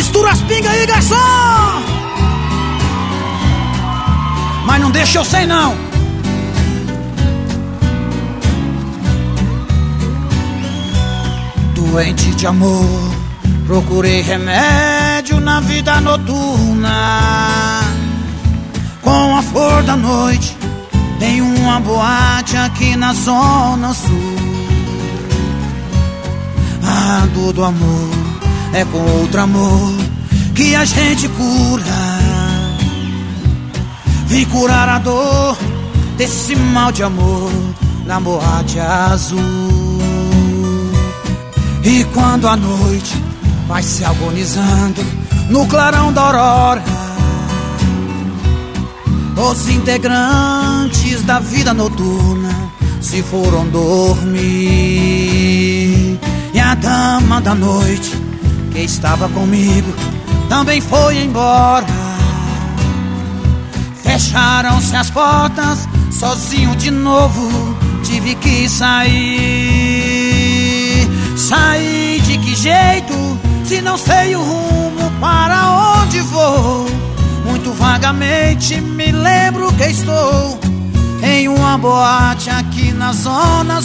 Mistura as pingas aí, garçom! Mas não deixa eu sem não. Doente de amor, procurei remédio na vida noturna. Com a flor da noite, tem uma boate aqui na zona sul. A dor do amor é com outro amor que a gente cura. Vim curar a dor desse mal de amor na boate azul. E quando a noite vai se agonizando no clarão da aurora, os integrantes da vida noturna se foram dormir. E a dama da noite que estava comigo também foi embora. Fecharam-se as portas, sozinho de novo tive que sair. Sair de que jeito, se não sei o rumo para onde vou? Muito vagamente me lembro que estou em uma boate aqui na zona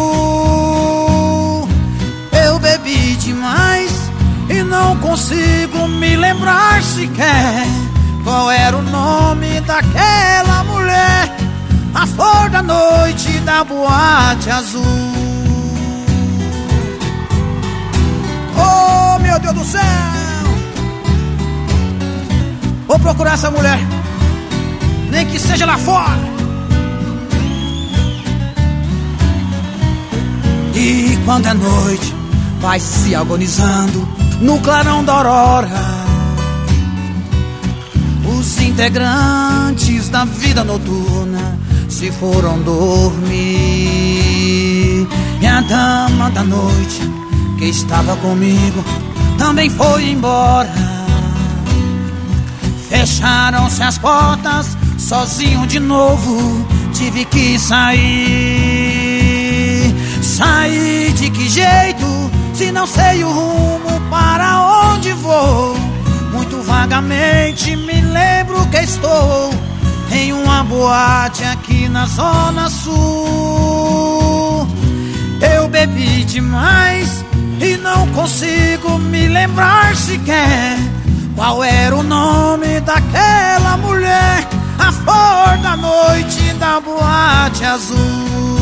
sul. Eu bebi demais e não consigo me lembrar sequer qual era o nome daquela mulher, a flor da noite da boate azul. Oh, meu Deus do céu! Vou procurar essa mulher, nem que seja lá fora. E quando é noite, vai se agonizando no clarão da aurora, os integrantes da vida noturna se foram dormir. E a dama da noite que estava comigo também foi embora. Fecharam-se as portas, sozinho de novo tive que sair. Sair de que jeito, se não sei o rumo para onde vou? Muito vagamente me lembro que estou em uma boate aqui na zona sul. Eu bebi demais e não consigo me lembrar sequer qual era o nome daquela mulher, a flor da noite da boate azul.